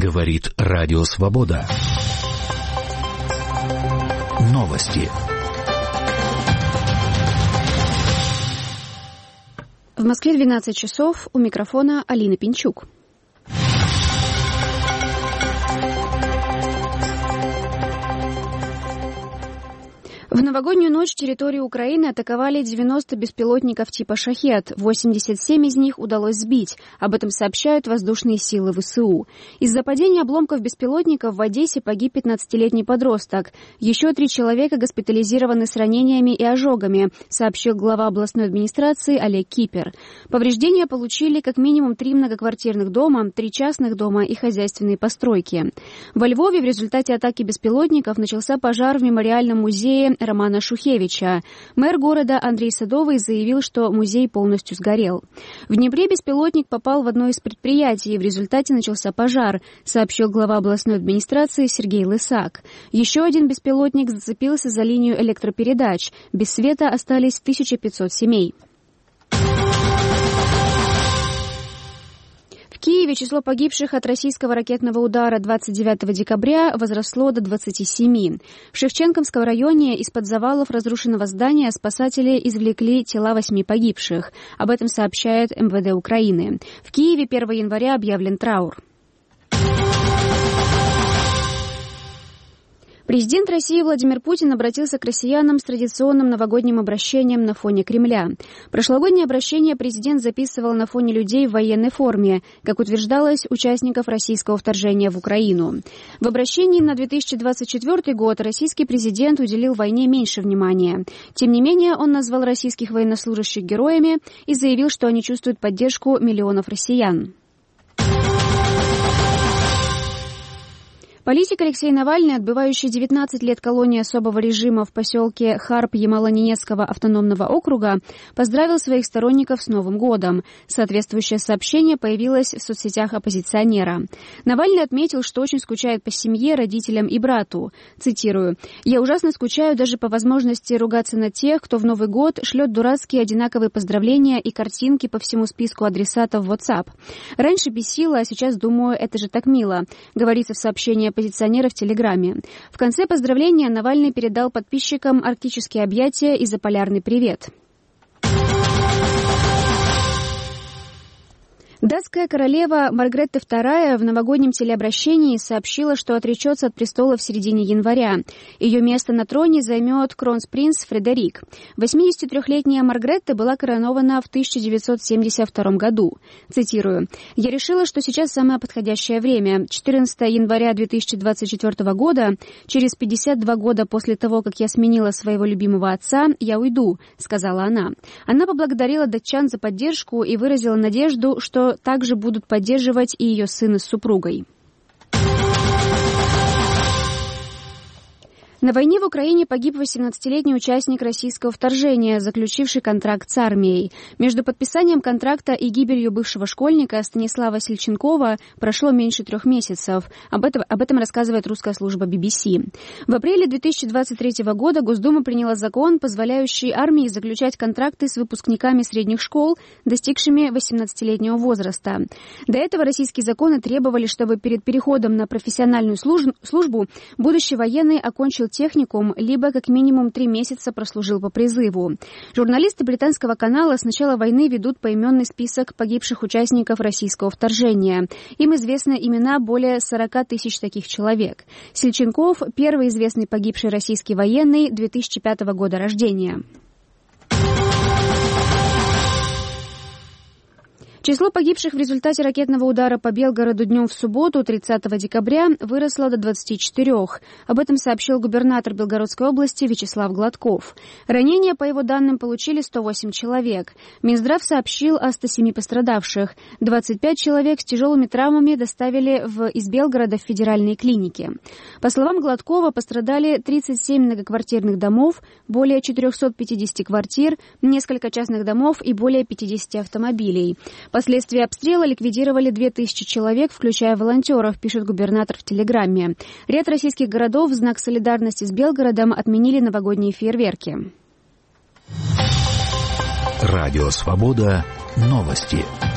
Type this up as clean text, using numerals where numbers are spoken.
Говорит Радио Свобода. Новости. В Москве 12 часов. У микрофона Алина Пинчук. В новогоднюю ночь территорию Украины атаковали 90 беспилотников типа «Шахед». 87 из них удалось сбить. Об этом сообщают воздушные силы ВСУ. Из-за падения обломков беспилотников в Одессе погиб 15-летний подросток. Еще 3 человека госпитализированы с ранениями и ожогами, сообщил глава областной администрации Олег Кипер. Повреждения получили как минимум 3 многоквартирных дома, 3 частных дома и хозяйственные постройки. Во Львове в результате атаки беспилотников начался пожар в мемориальном музее Романа Шухевича. Мэр города Андрей Садовый заявил, что музей полностью сгорел. В Днепре беспилотник попал в одно из предприятий, и в результате начался пожар, сообщил глава областной администрации Сергей Лысак. Еще один беспилотник зацепился за линию электропередач. Без света остались 1500 семей. В Киеве число погибших от российского ракетного удара 29 декабря возросло до 27. В Шевченковском районе из-под завалов разрушенного здания спасатели извлекли тела 8 погибших. Об этом сообщает МВД Украины. В Киеве 1 января объявлен траур. Президент России Владимир Путин обратился к россиянам с традиционным новогодним обращением на фоне Кремля. Прошлогоднее обращение президент записывал на фоне людей в военной форме, как утверждалось, участников российского вторжения в Украину. В обращении на 2024 год российский президент уделил войне меньше внимания. Тем не менее, он назвал российских военнослужащих героями и заявил, что они чувствуют поддержку миллионов россиян. Политик Алексей Навальный, отбывающий 19 лет колонии особого режима в поселке Харп Ямало-Ненецкого автономного округа, поздравил своих сторонников с Новым годом. Соответствующее сообщение появилось в соцсетях оппозиционера. Навальный отметил, что очень скучает по семье, родителям и брату. Цитирую: «Я ужасно скучаю даже по возможности ругаться на тех, кто в Новый год шлет дурацкие одинаковые поздравления и картинки по всему списку адресатов в WhatsApp. Раньше бесило, а сейчас думаю, это же так мило», говорится в сообщении оппозиционера в Телеграме. В конце поздравления Навальный передал подписчикам арктические объятия и заполярный привет. Датская королева Маргретта II в новогоднем телеобращении сообщила, что отречется от престола в середине января. Ее место на троне займет кронпринц Фредерик. 83-летняя Маргретта была коронована в 1972 году. Цитирую: «Я решила, что сейчас самое подходящее время. 14 января 2024 года, через 52 года после того, как я сменила своего любимого отца, я уйду», — сказала она. Она поблагодарила датчан за поддержку и выразила надежду, что также будут поддерживать и ее сына с супругой. На войне в Украине погиб 18-летний участник российского вторжения, заключивший контракт с армией. Между подписанием контракта и гибелью бывшего школьника Станислава Сельченкова прошло меньше 3 месяцев. Об этом рассказывает русская служба BBC. В апреле 2023 года Госдума приняла закон, позволяющий армии заключать контракты с выпускниками средних школ, достигшими 18-летнего возраста. До этого российские законы требовали, чтобы перед переходом на профессиональную службу будущий военный окончил техникум, либо как минимум 3 месяца прослужил по призыву. Журналисты британского канала с начала войны ведут поименный список погибших участников российского вторжения. Им известны имена более 40 тысяч таких человек. Сельченков – первый известный погибший российский военный 2005 года рождения. Число погибших в результате ракетного удара по Белгороду днем в субботу, 30 декабря, выросло до 24. Об этом сообщил губернатор Белгородской области Вячеслав Гладков. Ранения, по его данным, получили 108 человек. Минздрав сообщил о 107 пострадавших. 25 человек с тяжелыми травмами доставили из Белгорода в федеральные клиники. По словам Гладкова, пострадали 37 многоквартирных домов, более 450 квартир, несколько частных домов и более 50 автомобилей. Последствия обстрела ликвидировали 2000 человек, включая волонтеров, пишет губернатор в Телеграме. Ряд российских городов в знак солидарности с Белгородом отменили новогодние фейерверки. Радио «Свобода». Новости.